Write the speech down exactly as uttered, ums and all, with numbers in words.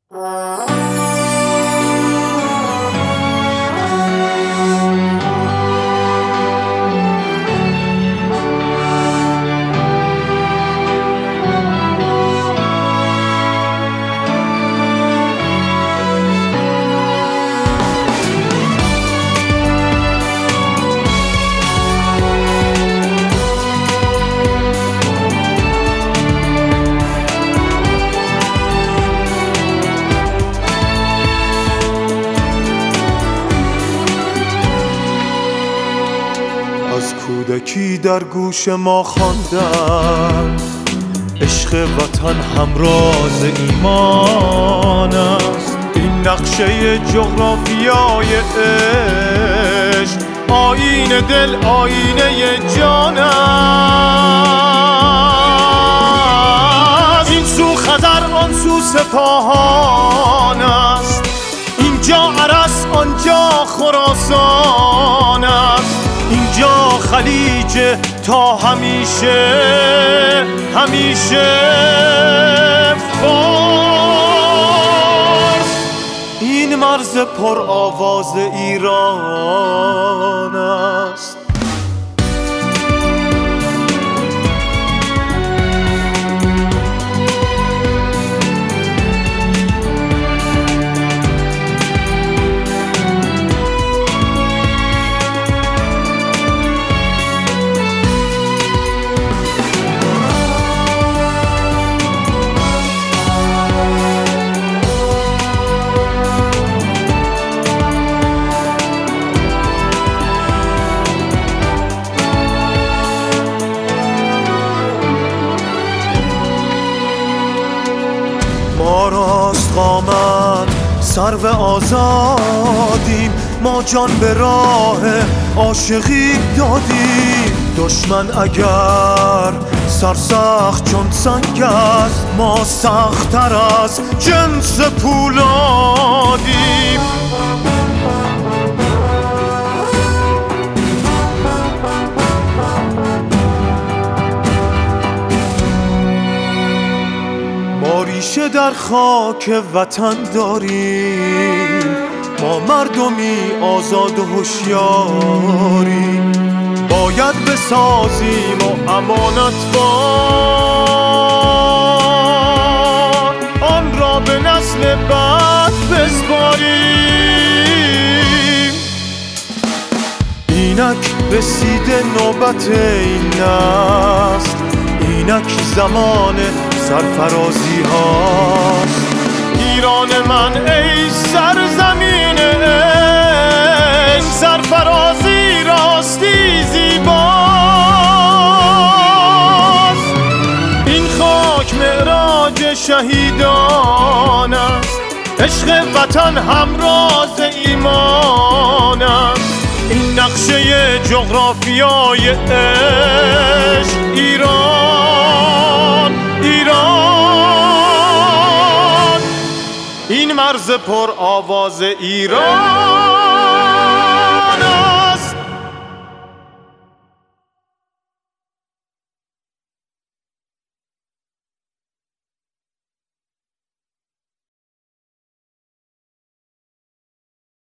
از کودکی در گوش ما خواندن عشق وطن همراز ایمان است. این نقشه جغرافیای عشق آیین دل آینه جان است. این سو خزر آن سو سپاهان است، اینجا عرس آنجا خراسان است. اینجا خلیج تا همیشه همیشه فارس. این مرز پر آواز ایران است. ما راست قامت سرو آزادیم، ما جان به راه عاشقی دادیم. دشمن اگر سرسخت چون سنگ است، ما سخت‌تر از جنس پولادیم. ما ریشه در خاک وطن داریم، ما مردمی آزاد و هوشیاریم. باید بسازیم و امانتبار آن را به نسل بعد بسپاریم. اینک رسیده نوبت این نسل، اینک زمان سرفرازی هاست. ایران من ای سرزمین عشق، سرفرازی راستی زیباست. این خاک معراج شهیدان است، عشق وطن همراز ایمان است. این نقشه جغرافیای عشق ایران ایران. این مرز پر آواز ایران.